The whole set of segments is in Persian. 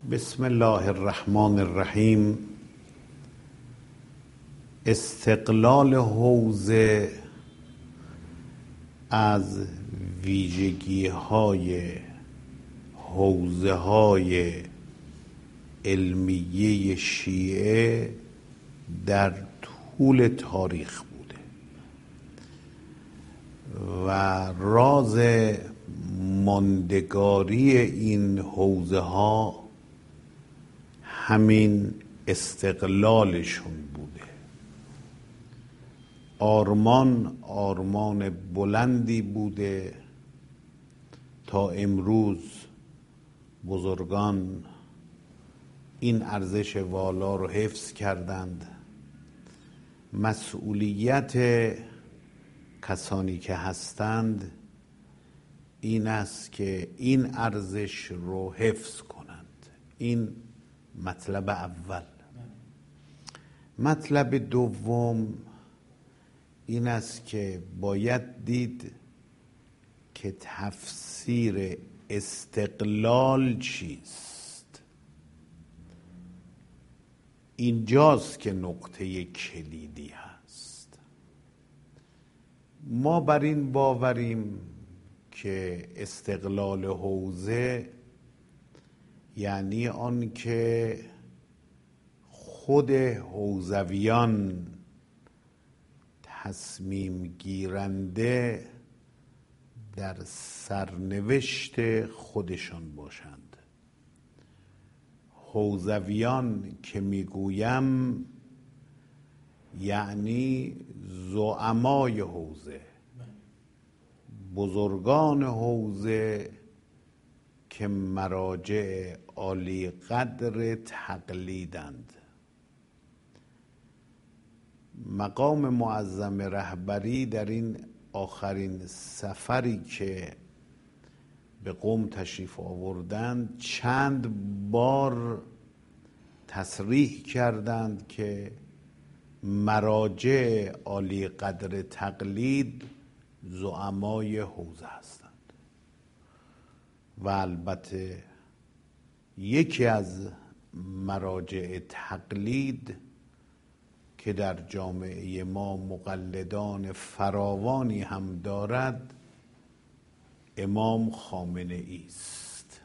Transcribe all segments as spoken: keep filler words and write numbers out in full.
بسم الله الرحمن الرحیم. استقلال حوزه از ویژگی های حوزه های علمیه شیعه در طول تاریخ بوده و راز ماندگاری این حوزه ها همین استقلالشون بوده. آرمان آرمان بلندی بوده تا امروز بزرگان این ارزش والا رو حفظ کردند. مسئولیت کسانی که هستند این است که این ارزش رو حفظ کنند. این مطلب اول. مطلب دوم این است که باید دید که تفسیر استقلال چیست. اینجاست که نقطه کلیدی هست. ما بر این باوریم که استقلال حوزه یعنی آن که خود حوزویان تصمیم گیرنده در سرنوشت خودشان باشند. حوزویان که میگویم یعنی زعمای حوزه، بزرگان حوزه که مراجع عالی قدر تقلیدند. مقام معظم رهبری در این آخرین سفری که به قم تشریف آوردند چند بار تصریح کردند که مراجع عالی قدر تقلید زعمای حوزه هستند و البته یکی از مراجع تقلید که در جامعه ما مقلدان فراوانی هم دارد امام خامنه ای است.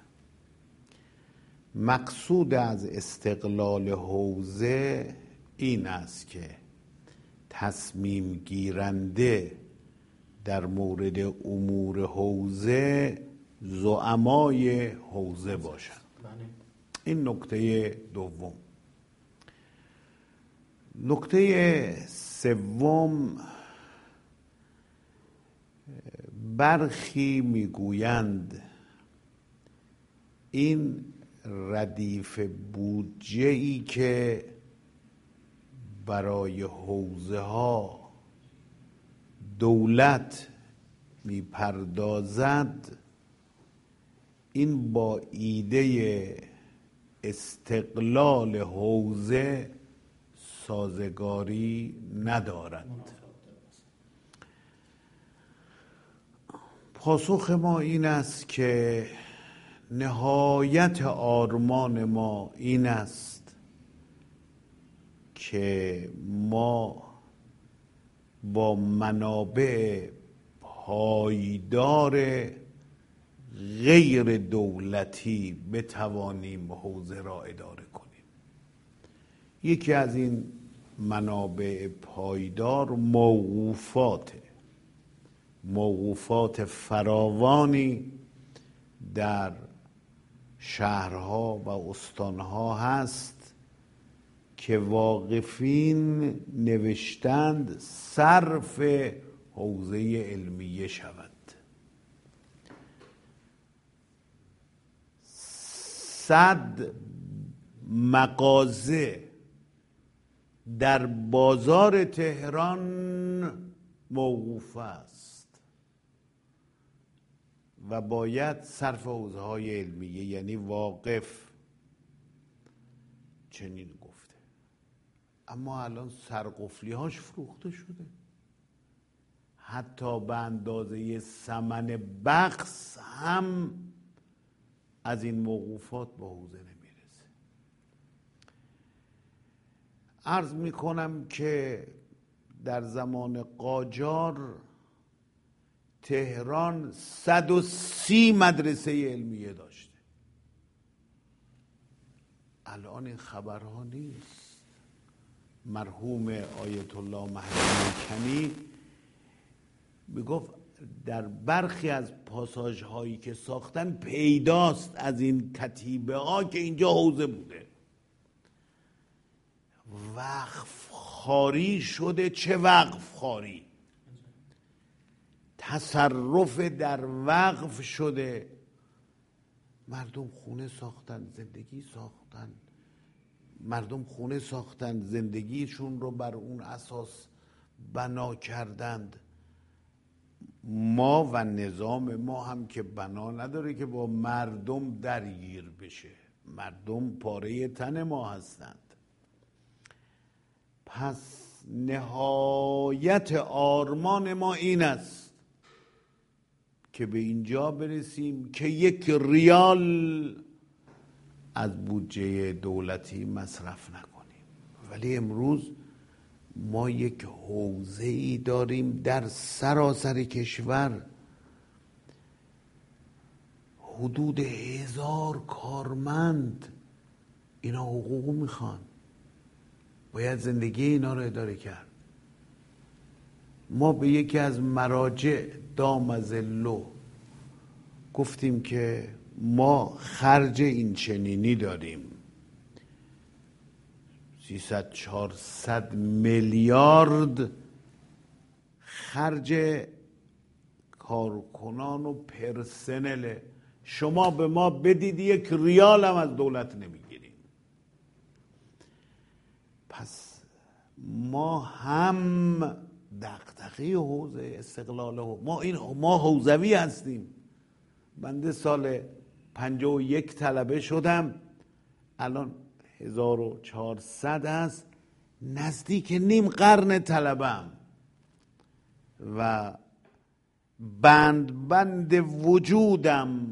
مقصود از استقلال حوزه این است که تصمیم گیرنده در مورد امور حوزه زعمای حوزه باشند. این نکته دوم. نکته سوم، برخی میگویند این ردیف بودجه‌ای که برای حوزه ها دولت میپردازد این با ایده استقلال حوزه سازگاری ندارد. پاسخ ما این است که نهایت آرمان ما این است که ما با منابع پایدار غیر دولتی بتوانیم حوزه را اداره کنیم. یکی از این منابع پایدار موقوفات موقوفات فراوانی در شهرها و استانها هست که واقفین نوشتند صرف حوزه علمیه شود. صد مغازه در بازار تهران موقوف است و باید صرف حوزه های علمیه یعنی واقف چنین گفته. اما الان سرقفلی هاش فروخته شده، حتی به اندازه ثمن بخس هم از این موقوفات به حوزه نمیرسه. عرض می کنم که در زمان قاجار تهران صد و سی مدرسه علمیه داشته. الان این خبرها نیست. مرحوم آیت الله مهدی کنی میگفت در برخی از پاساژ هایی که ساختن پیداست از این کتیبه ها که اینجا حوزه بوده. وقف خاری شده. چه وقف خاری؟ تصرف در وقف شده. مردم خونه ساختن، زندگی ساختن، مردم خونه ساختن، زندگیشون رو بر اون اساس بنا کردند. ما و نظام ما هم که بنا نداره که با مردم درگیر بشه. مردم پاره تن ما هستند. پس نهایت آرمان ما این است که به اینجا برسیم که یک ریال از بودجه دولتی مصرف نکنیم. ولی امروز ما یک حوزه‌ای داریم در سراسر کشور، حدود هزار کارمند اینا حقوق میخوان، باید زندگی اینا رو اداره کرد. ما به یکی از مراجع دامزلو گفتیم که ما خرج این چنینی داریم، سیصد چهارصد میلیارد خرج کارکنان و پرسنل، شما به ما بدید یک ریال هم از دولت نمیگیریم. پس ما هم دغدغه حوزه استقلال ما این ما حوزوی هستیم. بنده سال پنجاه و یک طلبه شدم، الان هزار و چهارصد است، نزدیک نیم قرن طلبم و بند بند وجودم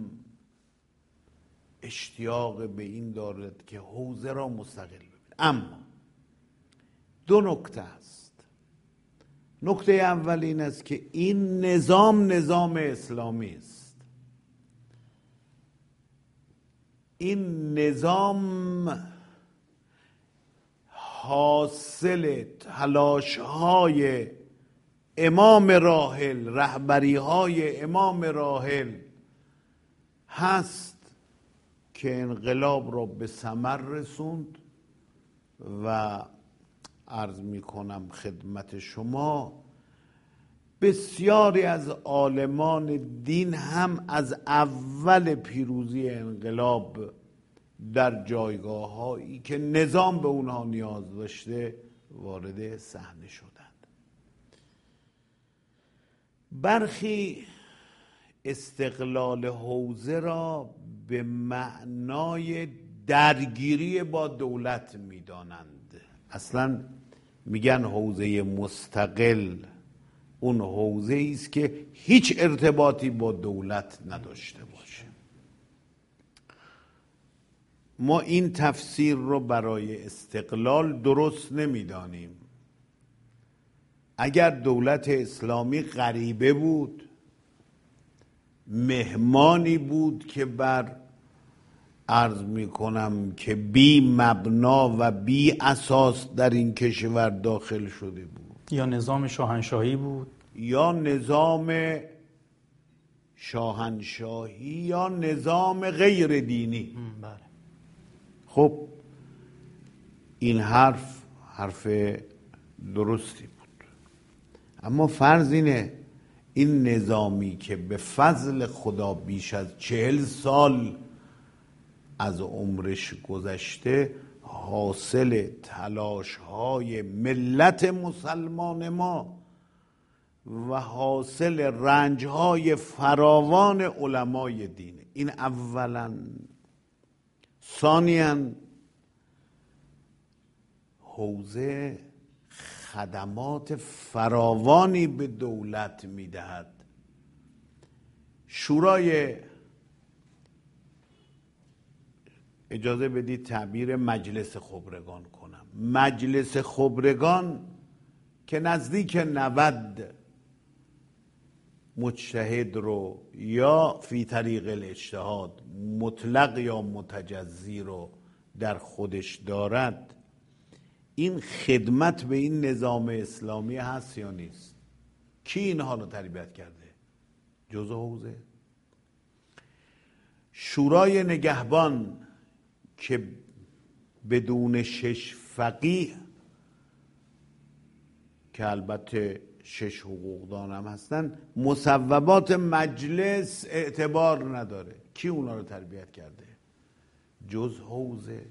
اشتیاق به این دارد که حوزه را مستقل ببینم. اما دو نکته است. نکته اول این است که این نظام نظام اسلامی است. این نظام حاصل تلاش‌های امام راحل، رهبری‌های امام راحل هست که انقلاب را به ثمر رسوند و عرض می کنم خدمت شما بسیاری از عالمان دین هم از اول پیروزی انقلاب در جایگاه هایی که نظام به اونها نیاز داشته وارد صحنه شدند. برخی استقلال حوزه را به معنای درگیری با دولت می‌دانند. اصلا میگن حوزه مستقل اون حوزه است که هیچ ارتباطی با دولت نداشته باشه. ما این تفسیر رو برای استقلال درست نمیدانیم. اگر دولت اسلامی غریبه بود، مهمانی بود که بر عرض می کنم که بی مبنا و بی اساس در این کشور داخل شده بود، یا نظام شاهنشاهی بود، یا نظام شاهنشاهی یا نظام غیر دینی. بله. خب این حرف حرف درستی بود، اما فرض اینه این نظامی که به فضل خدا بیش از چهل سال از عمرش گذشته حاصل تلاش‌های ملت مسلمان ما و حاصل رنج‌های فراوان علمای دین، این اولاً. ثانیاً حوزه خدمات فراوانی به دولت میدهد. شورای اجازه بدید تعبیر مجلس خبرگان کنم. مجلس خبرگان که نزدیک نود مجتهد رو یا فی طریق الاجتهاد مطلق یا متجزی رو در خودش دارد، این خدمت به این نظام اسلامی هست یا نیست؟ کی اینها رو تربیت کرده؟ جز حوزه. شورای نگهبان که بدون شش فقیه که البته شش حقوقدان هم هستن، مصوبات مجلس اعتبار نداره. کی اونا رو تربیت کرده؟ جز حوزه.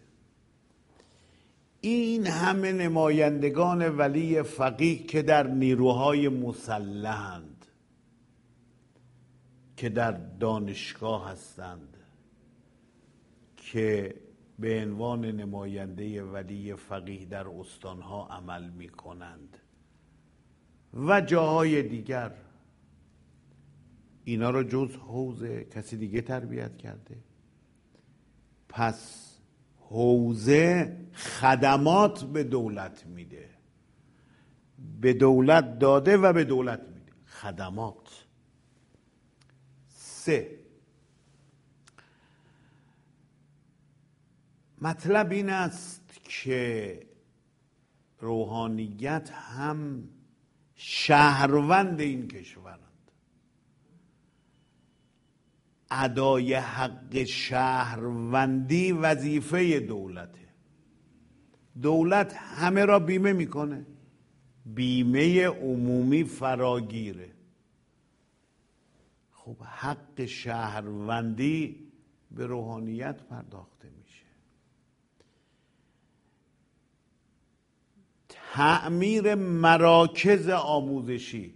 این همه نمایندگان ولی فقیه که در نیروهای مسلحند، که در دانشگاه هستند، که به عنوان نماینده ولی فقیه در استانها عمل می کنند و جاهای دیگر، اینا رو جز حوزه کسی دیگه تربیت کرده؟ پس حوزه خدمات به دولت میده، به دولت داده و به دولت میده خدمات. سه، مطلب این است که روحانیت هم شهروند این کشورند. ادای حق شهروندی وظیفه دولته. دولت همه را بیمه میکنه، بیمه عمومی فراگیره. خب حق شهروندی به روحانیت پرداخته میشه. تعمیر مراکز آموزشی،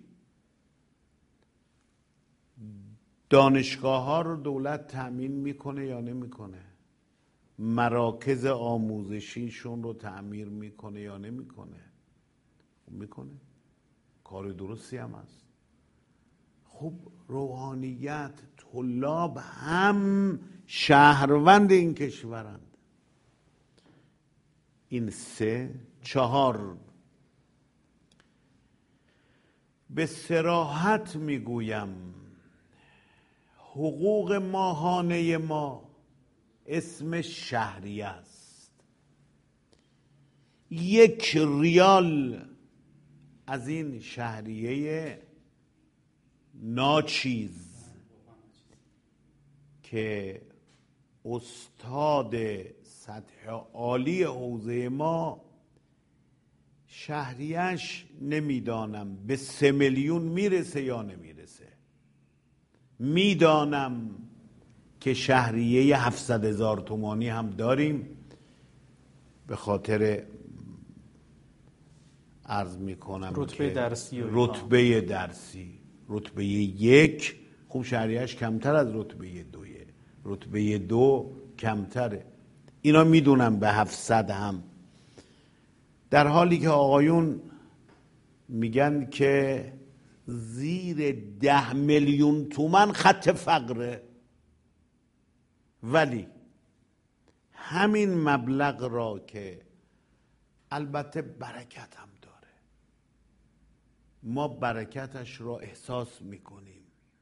دانشگاه ها رو دولت تأمین میکنه یا نمیکنه؟ مراکز آموزشیشون رو تعمیر میکنه یا نمیکنه؟ میکنه. کار درستی هم هست. خب روحانیت، طلاب هم شهروند این کشورند. این سه. چهار، به صراحت میگویم حقوق ماهانه ما اسم شهریه است. یک ریال از این شهریه ناچیز که استاد سطح عالی حوزه ما شهریش نمیدانم به سه میلیون میرسه یا نمیرسه. میدانم که شهریه هفتصد هزار تومانی هم داریم، به خاطر عرض میکنم رتبه درسی رتبه درسی رتبه یک. خوب شهریهش کمتر از رتبه دویه، رتبه دو کمتره. اینا میدونم به هفتصد هم، در حالی که آقایون میگن که زیر ده میلیون تومن خط فقره. ولی همین مبلغ را که البته برکت هم داره، ما برکتش را احساس میکنیم،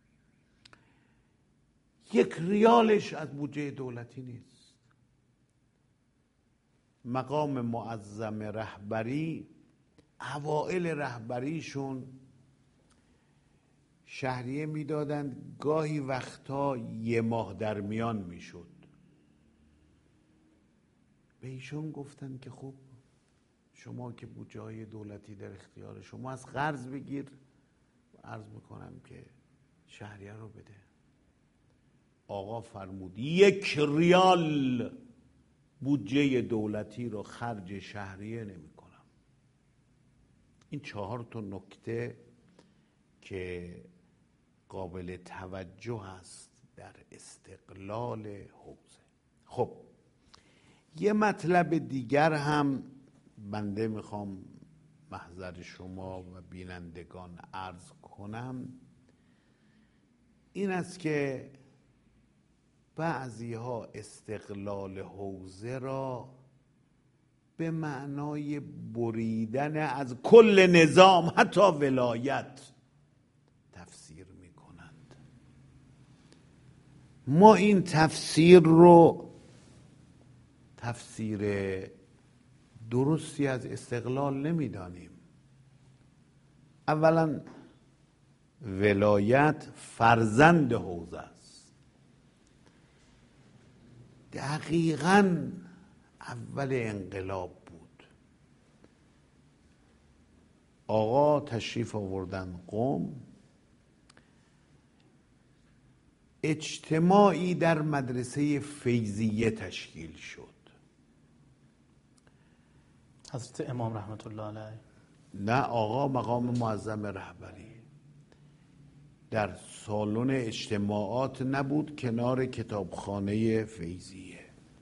یک ریالش از بودجه دولتی نیست. مقام معظم رهبری اوائل رهبریشون شهریه میدادند، گاهی وقتا یه ماه در میان میشد. به ایشون گفتن که خب شما که بودجه های دولتی در اختیار شما، از قرض بگیر، عرض میکنم که شهریه رو بده. آقا فرمود یک ریال بودجه دولتی رو خرج شهریه نمی کنم. این چهار تا نکته که قابل توجه است در استقلال حوزه. خب یه مطلب دیگر هم بنده میخوام محضر شما و بینندگان عرض کنم، این است که بعضی ها استقلال حوزه را به معنای بریدن از کل نظام حتی ولایت تفسیر می کنند. ما این تفسیر رو تفسیر درستی از استقلال نمی دانیم. اولا ولایت فرزند حوزه است. دقیقاً اول انقلاب بود. آقا تشریف آوردن قم، اجتماعی در مدرسه فیضیه تشکیل شد. حضرت امام رحمت الله علیه؟ نه، آقا مقام معظم رهبری در سالن اجتماعات نبود، کنار کتابخانه فیضیه.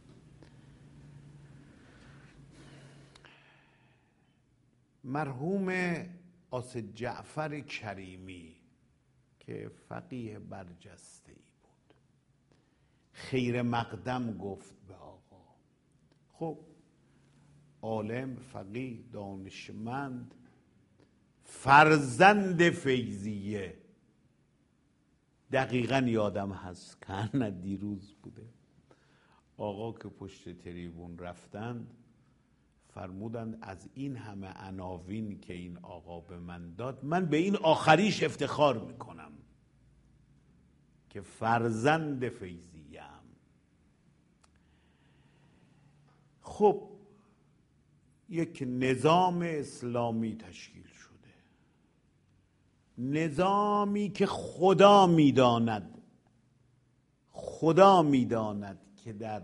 مرحوم آصد جعفر کریمی که فقیه برجسته ای بود، خیر مقدم گفت به آقا. خب عالم، فقیه، دانشمند، فرزند فیضیه. دقیقاً یادم هست که نه دیروز بوده، آقا که پشت تریبون رفتند فرمودند از این همه عناوین که این آقا به من داد، من به این آخریش افتخار میکنم که فرزند فیضیه ام. خب یک نظام اسلامی تشکیل شده، نظامی که خدا میداند خدا میداند که در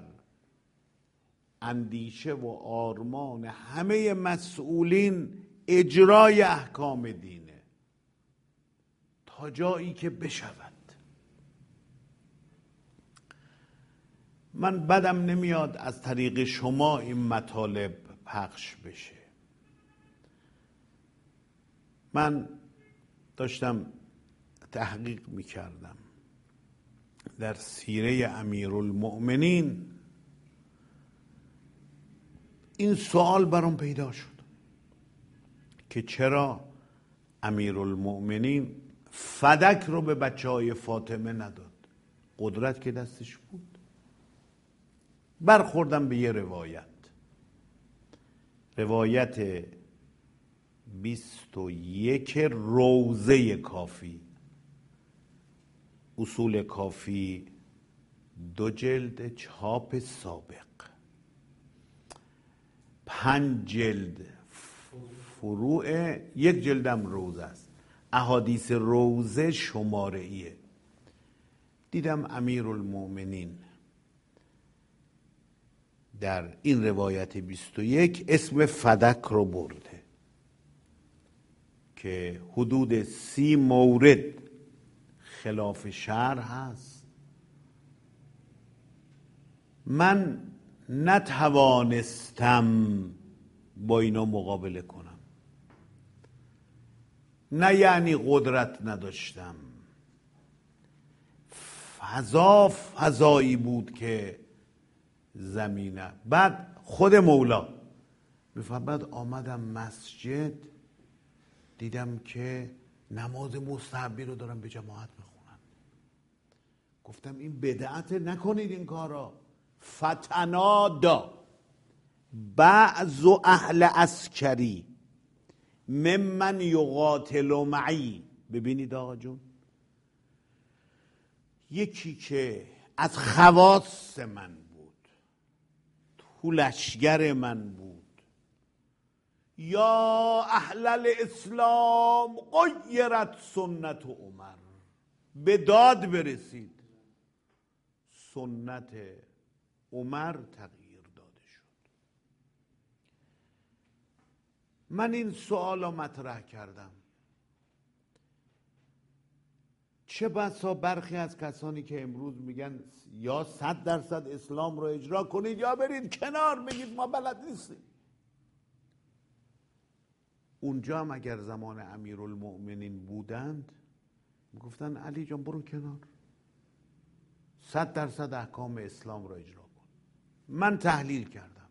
اندیشه و آرمان همه مسئولین اجرای احکام دینه تا جایی که بشود. من بدم نمیاد از طریق شما این مطالب پخش بشه. من داشتم تحقیق میکردم در سیره امیرالمؤمنین، این سوال برام پیدا شد که چرا امیرالمؤمنین فدک رو به بچه های فاطمه نداد؟ قدرت که دستش بود. برخوردم به یه روایت، روایت بیست و یک روضه کافی، اصول کافی دو جلد چاپ سابق، پنج جلد فروع، یک جلدم روزه است، احادیث روزه شماره ایه. دیدم امیرالمؤمنین در این روایت بیست و یک اسم فدک رو برده که حدود سی مورد خلاف شرع هست. من نتوانستم با اینا مقابله کنم، نه یعنی قدرت نداشتم، فضا فضایی بود که زمینه. بعد خود مولا میفرماید آمدم مسجد دیدم که نماز مستحبی رو دارم به جماعت میخونن. گفتم این بدعت، نکنید این کارا. فتنادا بعض اهل عسکری ممن یقاتل معی. ببینید آقا جون، یکی که از خواص من بود، تو لشگر من بود، یا اهل الاسلام غیرت سنت عمر، به داد برسید سنت عمر تغییر داده شد. من این سوال رو مطرح کردم. چه بسا برخی از کسانی که امروز میگن یا صد درصد اسلام رو اجرا کنید یا برید کنار، میگید ما بلد نیستیم. اونجا هم اگر زمان امیرالمؤمنین بودند میگفتن علی جان برو کنار، صد درصد احکام اسلام را اجرا کن. من تحلیل کردم،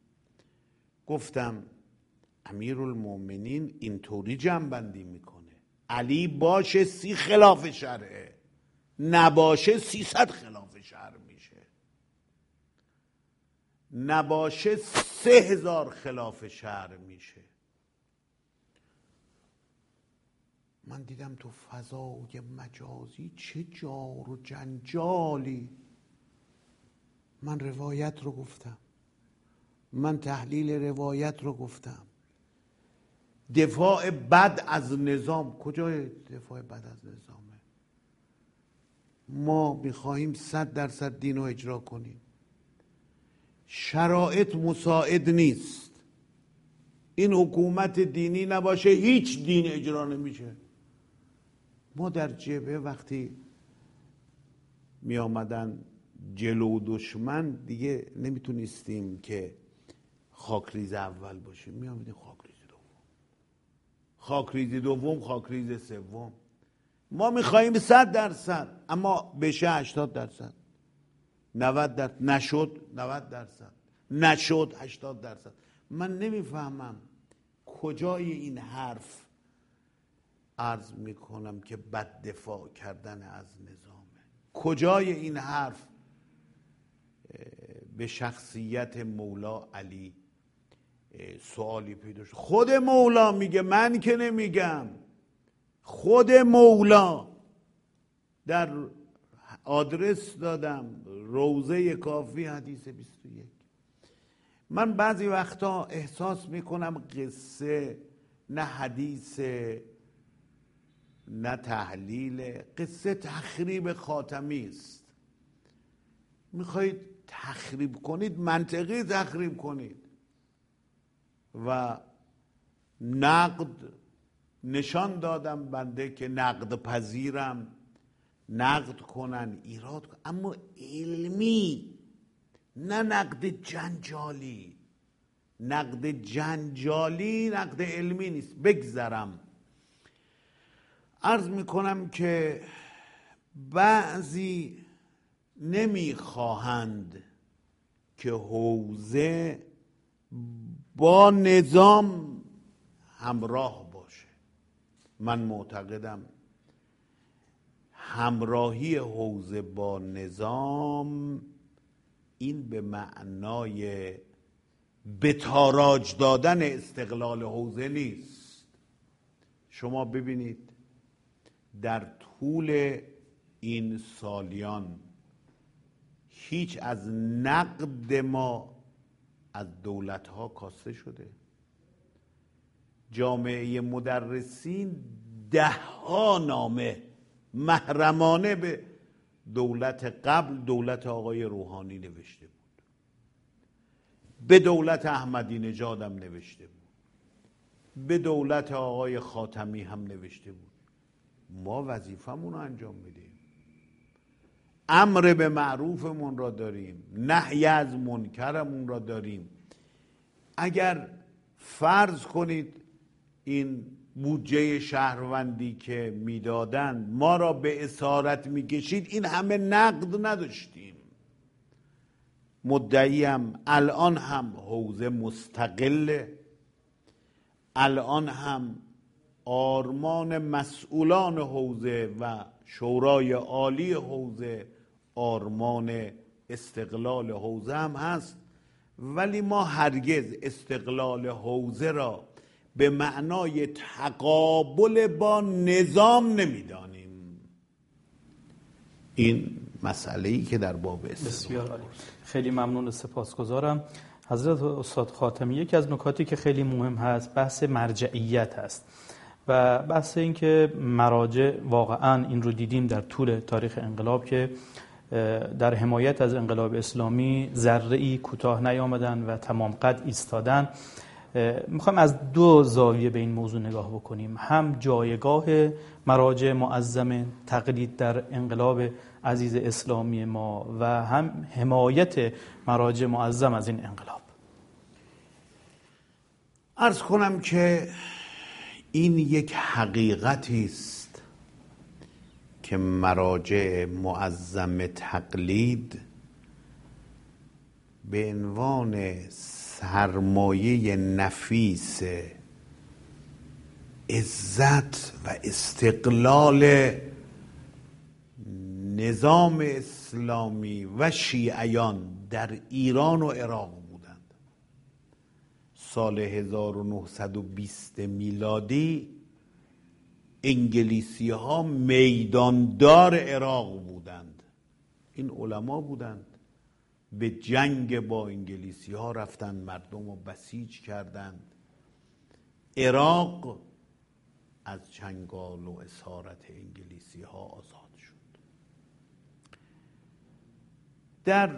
گفتم امیرالمومنین اینطوری جنبندی میکنه علی باشه سی خلاف شرعه، نباشه سیصد خلاف شرع میشه، نباشه سه هزار خلاف شرع میشه. من دیدم تو فضای مجازی چه جار و جنجالی. من روایت رو گفتم، من تحلیل روایت رو گفتم. دفاع بد از نظام، کجای دفاع بد از نظامه؟ ما میخواهیم صد درصد دین رو اجرا کنیم، شرایط مساعد نیست. این حکومت دینی نباشه هیچ دین اجرا نمیشه. ما در جبهه وقتی می آمدن جلو دشمن دیگه نمیتونستیم که خاکریز اول باشیم، می آمدیم خاکریز دوم، خاکریز دوم، خاکریز سوم. ما میخواییم صد درصد، اما بشه هشتاد درصد، نود درصد، نشد نود درصد، نشد هشتاد درصد. من نمیفهمم کجای این حرف عرض میکنم که بد دفاع کردن از نظامه، کجای این حرف به شخصیت مولا علی سوالی پیدا شد. خود مولا میگه، من که نمیگم، خود مولا در آدرس دادم روضه کافی حدیث بیست و یک. من بعضی وقتا احساس میکنم قصه نه حدیث نه تحلیل، قصه تخریب خاتمی است. میخواید تخریب کنید، منطقی تخریب کنید و نقد نشان دادم بنده که نقد پذیرم، نقد کنن، ایراد کنن، اما علمی، نه نقد جنجالی. نقد جنجالی نقد علمی نیست. بگذرم، عرض میکنم که بعضی نمیخواهند که حوزه با نظام همراه باشه. من معتقدم همراهی حوزه با نظام این به معنای به تاراج دادن استقلال حوزه نیست. شما ببینید در طول این سالیان هیچ از نقد ما از دولت‌ها کاسته شده. جامعه مدرسین ده ها نامه محرمانه به دولت قبل، دولت آقای روحانی نوشته بود، به دولت احمدی نژاد هم نوشته بود، به دولت آقای خاتمی هم نوشته بود. ما وظیفمون رو انجام میدیم، امر به معروفمون را داریم، نهی از منکرمون را داریم. اگر فرض کنید این بودجه شهروندی که میدادند ما را به اسارت میکشید، این همه نقد نداشتیم. مدعیم الان هم حوزه مستقله، الان هم آرمان مسئولان حوزه و شورای عالی حوزه آرمان استقلال حوزه هم هست، ولی ما هرگز استقلال حوزه را به معنای تقابل با نظام نمیدانیم. این مسئله‌ای که در باب استقلال. بسیار عالی، خیلی ممنون و سپاسگزارم حضرت استاد خاتمی. یکی از نکاتی که خیلی مهم هست بحث مرجعیت هست و بحث این که مراجع واقعا این رو دیدیم در طول تاریخ انقلاب که در حمایت از انقلاب اسلامی ذره‌ای کوتاه نیامدن و تمام قد ایستادن. میخوام از دو زاویه به این موضوع نگاه بکنیم، هم جایگاه مراجع معظم تقلید در انقلاب عزیز اسلامی ما و هم حمایت مراجع معظم از این انقلاب. عرض کنم که این یک حقیقتی است که مراجع معظم تقلید به عنوان سرمایه نفیس عزت و استقلال نظام اسلامی و شیعیان در ایران و عراق بودند. سال هزار و نهصد و بیست میلادی انگلیسی ها میداندار عراق بودند. این علما بودند، به جنگ با انگلیسی ها رفتن، مردم رو بسیج کردند. عراق از چنگال و اسارت انگلیسی ها آزاد شد. در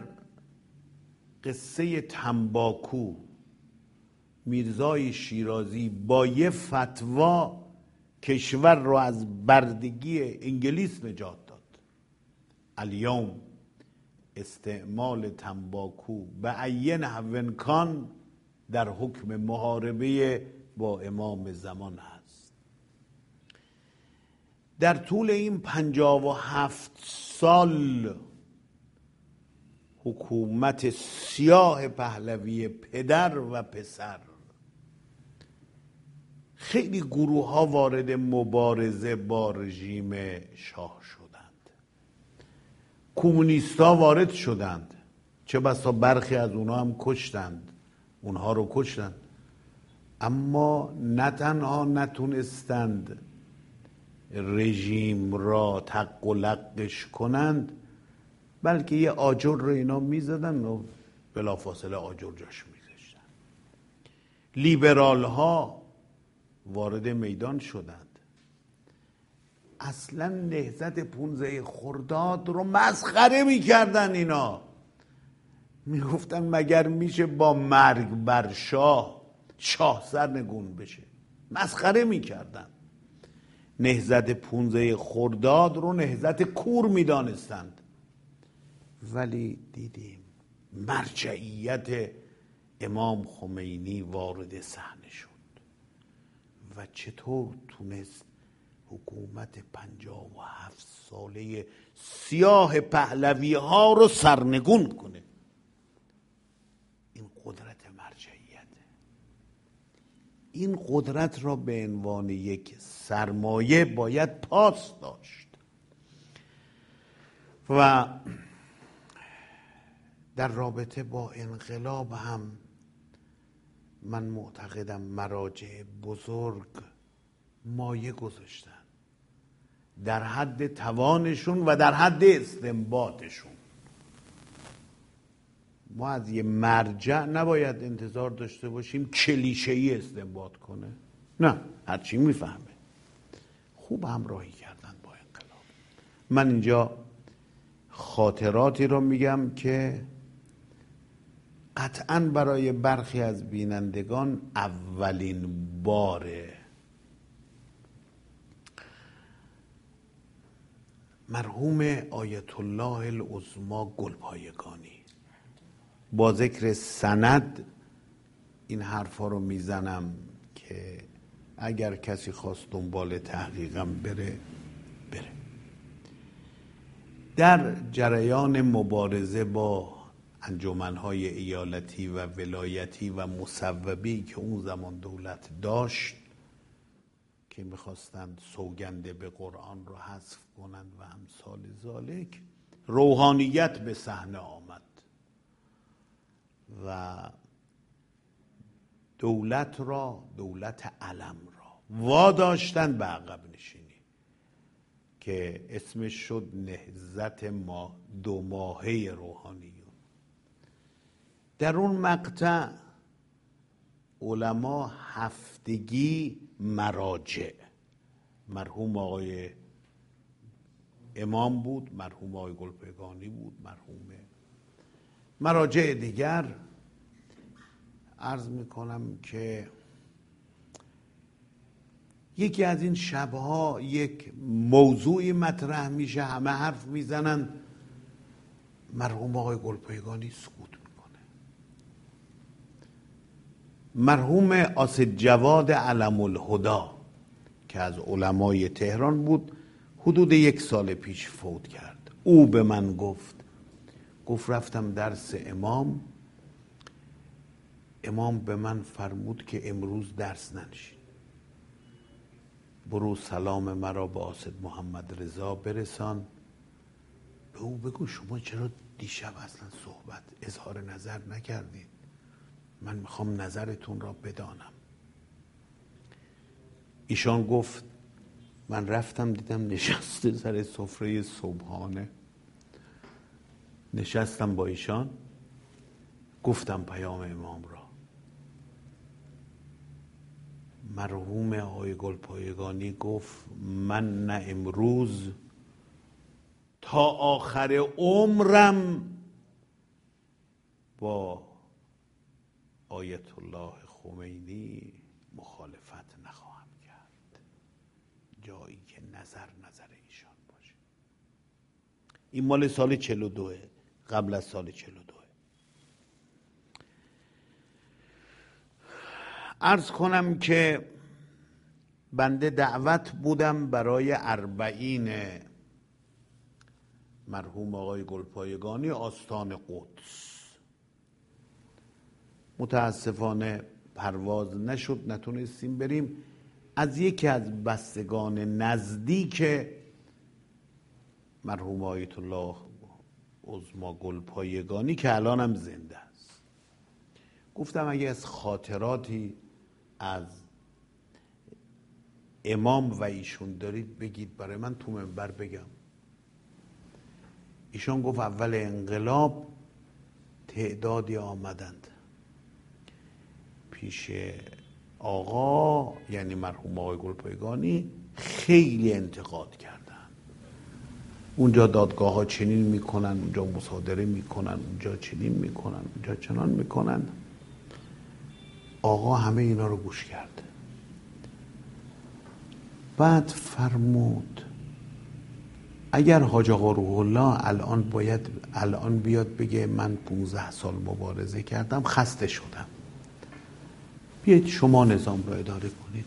قصه تنباکو میرزای شیرازی با یه فتوا کشور رو از بردگی انگلیس نجات داد. الیوم استعمال تنباکو به ای نحو کان در حکم محاربه با امام زمان هست. در طول این پنجاه و هفت سال حکومت سیاه پهلوی پدر و پسر، خیلی گروه ها وارد مبارزه با رژیم شاه شدند. کمونیست ها وارد شدند، چه بسا برخی از اونها هم کشتند، اونها رو کشتند، اما نه تنها نتونستند رژیم را تق و لقش کنند، بلکه یه آجر رو اینا میزدن و بلافاصله آجر جاش میذاشتن. لیبرال ها وارد میدان شدند. اصلا نهضت پونزده خرداد رو مسخره میکردن اینا. میگفتن مگر میشه با مرگ بر شاه شاه سرنگون بشه؟ مسخره میکردن. نهضت پونزده خرداد رو نهضت کور میدانستند. ولی دیدیم مرجعیت امام خمینی وارد صحنه شد و چطور تونست حکومت پنجاه و هفت ساله سیاه پهلوی ها رو سرنگون کنه. این قدرت مرجعیت، این قدرت را به عنوان یک سرمایه باید پاس داشت. و در رابطه با انقلاب هم من معتقدم مراجع بزرگ مایه گذاشتن در حد توانشون و در حد استنباطشون. ما از یه مرجع نباید انتظار داشته باشیم کلیشه‌ای استنباط کنه، نه، هرچی میفهمه. خوب همراهی کردن با انقلاب. من اینجا خاطراتی رو میگم که قطعاً برای برخی از بینندگان اولین باره. مرحوم آیت الله العظمی گلپایگانی، با ذکر سند این حرفا رو میزنم که اگر کسی خواست دنبال تحقیقم بره بره. در جریان مبارزه با انجمنهای ایالتی و ولایتی و مصوبی که اون زمان دولت داشت که میخواستند سوگند به قرآن رو حذف کنند و امثال ذالک، روحانیت به صحنه آمد و دولت را، دولت علم را واداشتن به عقب نشینی که اسمش شد نهضت ما دو ماهه روحانیون. در اون مقطع علما هفتگی مراجع، مرحوم آقای امام بود، مرحوم آقای گلپایگانی بود، مرحوم مراجع دیگر. عرض میکنم که یکی از این شبها یک موضوعی مطرح میشه، همه حرف میزنن، مرحوم آقای گلپایگانی سکوت میکنه. مرحوم آسد جواد علم الهدا که از علمای تهران بود، حدود یک سال پیش فوت کرد. او به من گفت گفت رفتم درس امام، امام به من فرمود که امروز درس ننشین، برو سلام مرا به آسد محمد رضا برسان، به او بگو شما چرا دیشب اصلا صحبت اظهار نظر نکردید، من میخوام نظرتون را بدانم. ایشان گفت من رفتم دیدم نشسته سر سفره صبحانه، نشستم با ایشان، گفتم پیام امام را. مرحوم آقای گلپایگانی گفت من نه امروز تا آخر عمرم با آیت الله خمینی مخالفت نخواهم کرد، جایی که نظر نظر ایشان باشه. این مال سال چهل و دوه، قبل از سال چهل و دوه. عرض کنم که بنده دعوت بودم برای اربعین مرحوم آقای گلپایگانی آستان قدس. متاسفانه پرواز نشد، نتونستیم بریم. از یکی از بستگان نزدیک مرحوم آیت الله عظما گلپایگانی که الان هم زنده است گفتم اگه از خاطراتی از امام و ایشون دارید بگید برای من تو منبر بگم. ایشون گفت اول انقلاب تعدادی آمدند پیش آقا، یعنی مرحوم آقای گلپایگانی، خیلی انتقاد کردن. اونجا دادگاه ها چنین میکنن، اونجا مصادره میکنن، اونجا چنین میکنن، اونجا چنان میکنن. آقا همه اینا رو گوش کرد. بعد فرمود اگر حاج آقا روح الله الان باید الان بیاد بگه من پونزده سال مبارزه کردم، خسته شدم، بیایید شما نظام رو اداره کنید.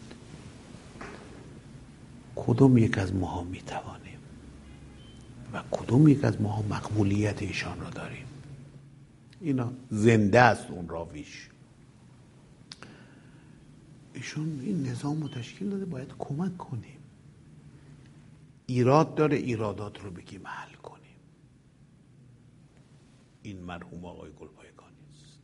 کدوم یک از ماها میتوانیم و کدوم یک از ماها مقبولیت ایشان را داریم؟ اینا زنده است اون راویش. ایشون این نظام رو تشکیل داده، باید کمک کنیم. ایراد داره، ایرادات رو بگیم حل کنیم. این مرحوم آقای گلپایگانی است.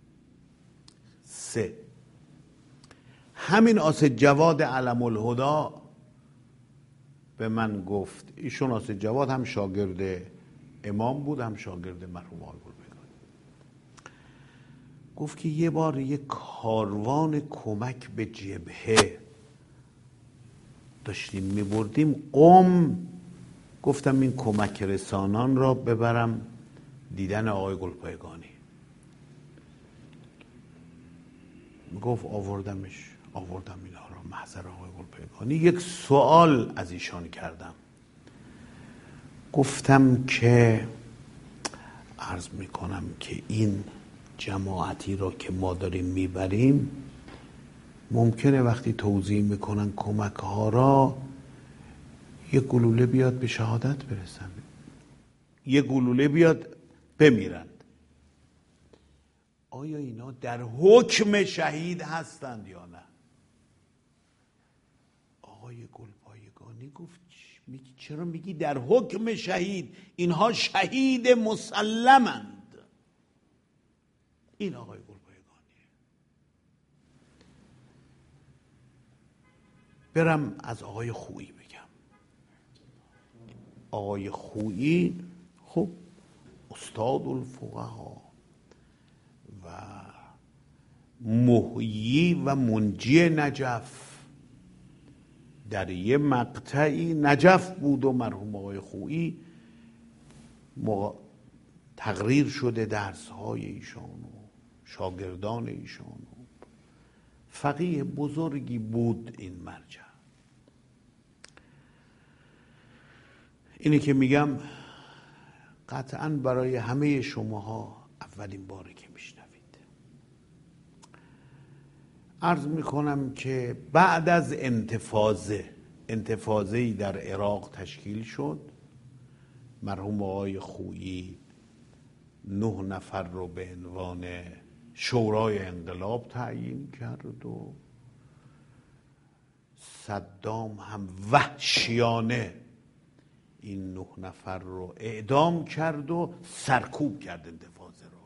سه، همین آسد جواد علم الهدا به من گفت، ایشون آسد جواد هم شاگرد امام بود هم شاگرد مرحوم آقای گلپایگانی، گفت که یه بار یه کاروان کمک به جبهه داشتیم میبردیم قم، گفتم این کمک رسانان را ببرم دیدن آقای گلپایگانی. گفت آوردمش آوردم اینا را محضر آقای گلپایگانی. یک سوال از ایشان کردم، گفتم که عرض میکنم که این جماعتی را که ما داریم میبریم ممکنه وقتی توضیح میکنن کمک ها را یه گلوله بیاد به شهادت برسن، یه گلوله بیاد بمیرند. آیا اینا در حکم شهید هستند یا نه؟ آقای گلپایگانی گفت میگی چرا میگی در حکم شهید؟ اینها شهید مسلمند. این آقای گلپایگانی. برم از آقای خویی بگم. آقای خویی خب استاد الفقها و محیی و منجی نجف، در یه مقطعی نجف بود و مرحوم آقای خویی تقریر شده درس های ایشان و شاگردان ایشان. فقیه بزرگی بود این مرجع. اینی که میگم قطعاً برای همه شماها اولین باره که میشنوید. عرض میکنم که بعد از انتفاضه انتفاضه‌ای در عراق تشکیل شد. مرحوم آقای خویی نه نفر رو به عنوان شورای انقلاب تعیین کرد و صدام هم وحشیانه این نه نفر رو اعدام کرد و سرکوب کرد انتفاضه رو.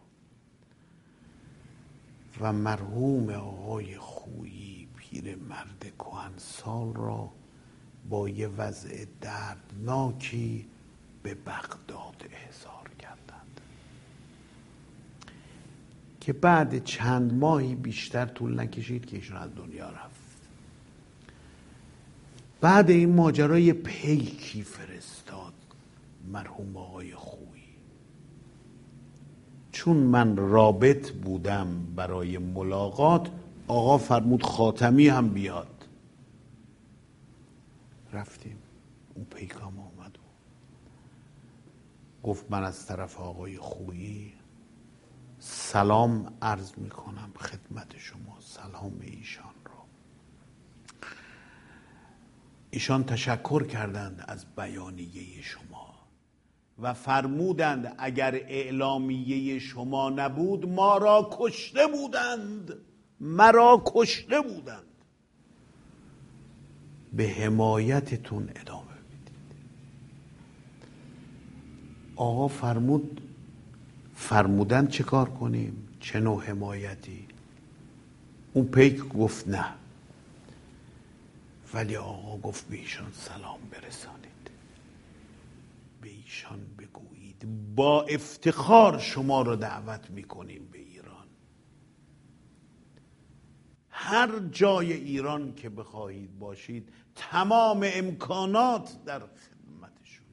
و مرحوم آقای خویی پیرمرد کهنسال را با یه وضع دردناکی به بغداد احضار کردند که بعد چند ماهی بیشتر طول نکشید که ایشون از دنیا رفت. بعد این ماجرا یه پیکی فرستاد مرحوم آقای خویی. چون من رابط بودم برای ملاقات، آقا فرمود خاتمی هم بیاد. رفتیم، اون پیکام آمد و گفت من از طرف آقای خویی سلام عرض میکنم خدمت شما، سلام ایشان رو. ایشان تشکر کردند از بیانیه شما و فرمودند اگر اعلامیه شما نبود ما را کشته بودند، مرا کشته بودند. به حمایتتون ادامه بدید. آقا فرمود فرمودن چه کار کنیم؟ چه نوع حمایتی؟ اون پیک گفت نه، ولی آقا گفت به ایشان سلام برسانید، به ایشان بگویید با افتخار شما را دعوت میکنیم به ایران. هر جای ایران که بخواهید باشید تمام امکانات در خدمتشون.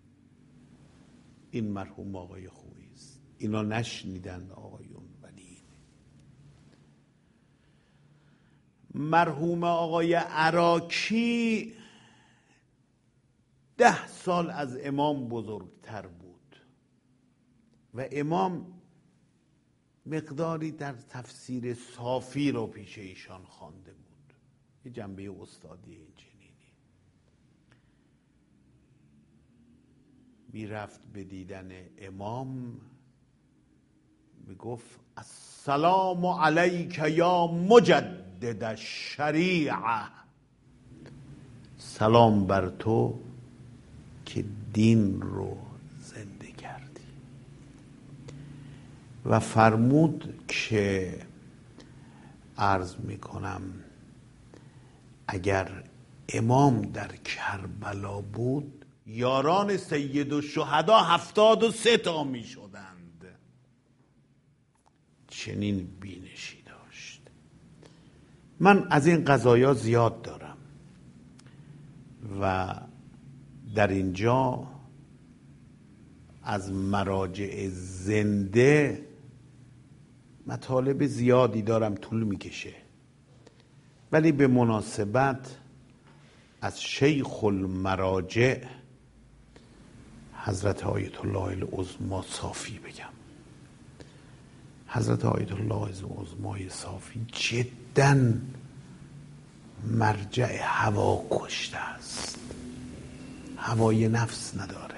این مرحوم آقای خویی است. اینا نشنیدند آقایون، ولی مرحوم آقای عراکی ده سال از امام بزرگتر بود و امام مقداری در تفسیر صافی رو پیش ایشان خوانده بود، یه جنبه استادی این چنینی. میرفت به دیدن امام، میگفت السلام علیک یا مجدد الشریعه، سلام بر تو که دین رو زنده کردی. و فرمود که عرض میکنم اگر امام در کربلا بود یاران سید الشهدا هفتاد و سه تا می شدند. چنین بینشی داشت. من از این قضایا زیاد دارم و در اینجا از مراجع زنده مطالب زیادی دارم، طول میکشه، ولی به مناسبت از شیخ المراجع حضرت آیت الله العظمی صافی بگم. حضرت آیت الله العظمی صافی جداً مرجع هوا کشته است، هوای نفس نداره.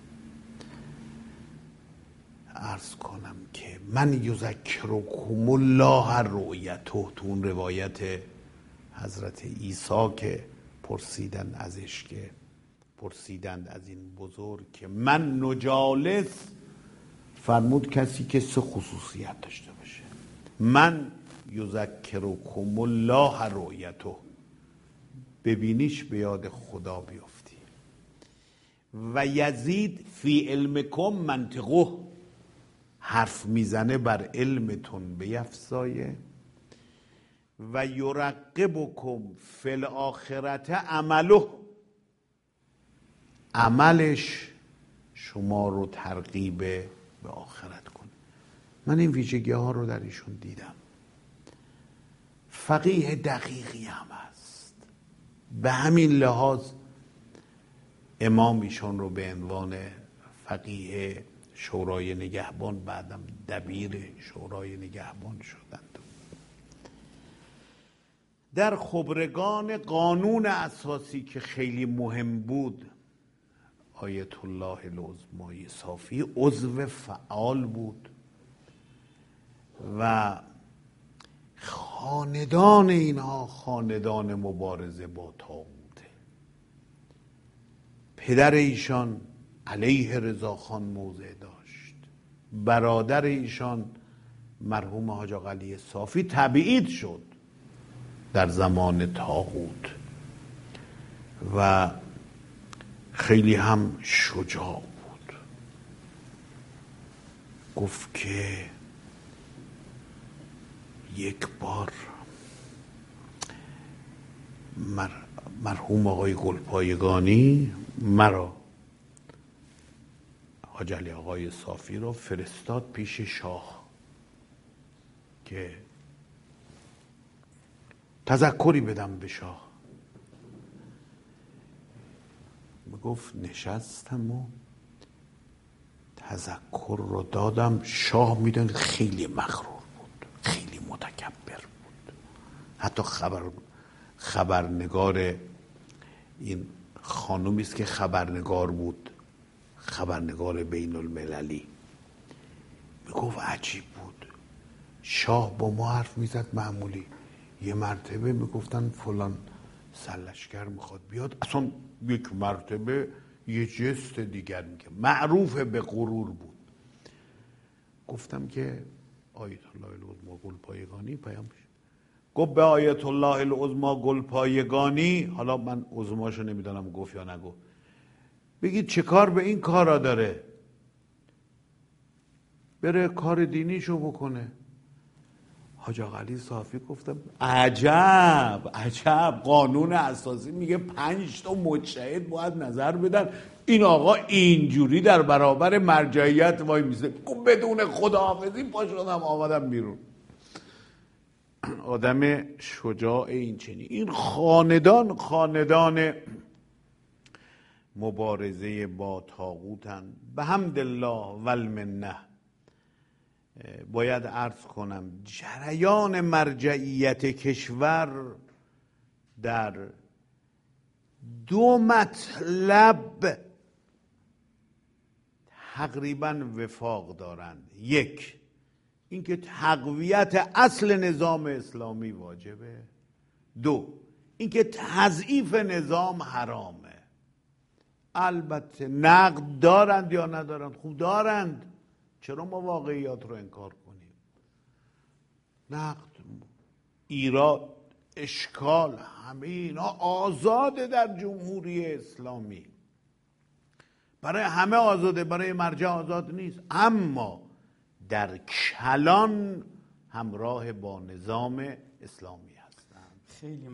عرض کنم که من یذکرکم الله رؤیته، تو اون روایت حضرت عیسی که پرسیدن ازش، که پرسیدند از این بزرگ که من نجالس، فرمود کسی که سه خصوصیت داشته باشه. من یذکرکم الله رؤیته، ببینیش به یاد خدا بیافتی. و یزید فی علمکم منطقه، حرف میزنه بر علمتون بیفزایه. و یرقبکم فی الاخرة عمله، عملش شما رو ترغیب به آخرت کنه. من این ویژگی ها رو در ایشون دیدم. فقیه دقیقی هم هست. به همین لحاظ امام ایشون رو به عنوان فقیه شورای نگهبان، بعدم دبیر شورای نگهبان شدند. در خبرگان قانون اساسی که خیلی مهم بود، آیت الله العظمای صافی عضو فعال بود و خاندان اینها خاندان مبارزه با طاغوته. پدر ایشان علیه رضاخان موضع داشت، برادر ایشان مرحوم حاج آقا علی صافی تبعید شد در زمان طاغوت و خیلی هم شجاع بود. گفت که یک بار مر... مرحوم آقای گلپایگانی مرا، حاج علی آقای صافی رو فرستاد پیش شاه که تذکری بدم به شاه. گفت نشستم و تذکر رو دادم. شاه میدون خیلی مغرور بود، خیلی متکبر بود. حتی خبر خبرنگار، این خانومی است که خبرنگار بود، خبرنگار بین المللی، میگفت عجیب بود. شاه با ما حرف میزد معمولی، یه مرتبه میگفتن فلان سلشگر میخواد بیاد، اصلا یک مرتبه یه جست دیگر میگه، معروف به غرور بود. گفتم که آیت الله العظما گلپایگانی پیام بشه. گفت به آیت الله العظما گلپایگانی، حالا من عظماشو نمیدانم گفت یا نگفت، بگید چه کار به این کارا داره، بره کار دینیشو بکنه. حاج آقا علی صافی گفتم عجب عجب، قانون اساسی میگه پنج تا مجتهد باید نظر بدن، این آقا اینجوری در برابر مرجعیت وای میسه. بدون خداحافظی پا شدم آمدم بیرون. آدم شجاع این چنین. این خاندان خاندان مبارزه با طاغوتن به حمدالله والمنه. باید عرض کنم جریان مرجعیت کشور در دو مطلب تقریبا وفاق دارند. یک، اینکه تقویت اصل نظام اسلامی واجبه. دو، اینکه تضعیف نظام حرامه. البته نقد دارند یا ندارند؟ خوب دارند. چرا ما واقعیات رو انکار کنیم؟ نقد، ایراد، اشکال، همه اینا آزاده در جمهوری اسلامی. برای همه آزاده، برای مرجع آزاد نیست. اما در کلان همراه با نظام اسلامی هستند.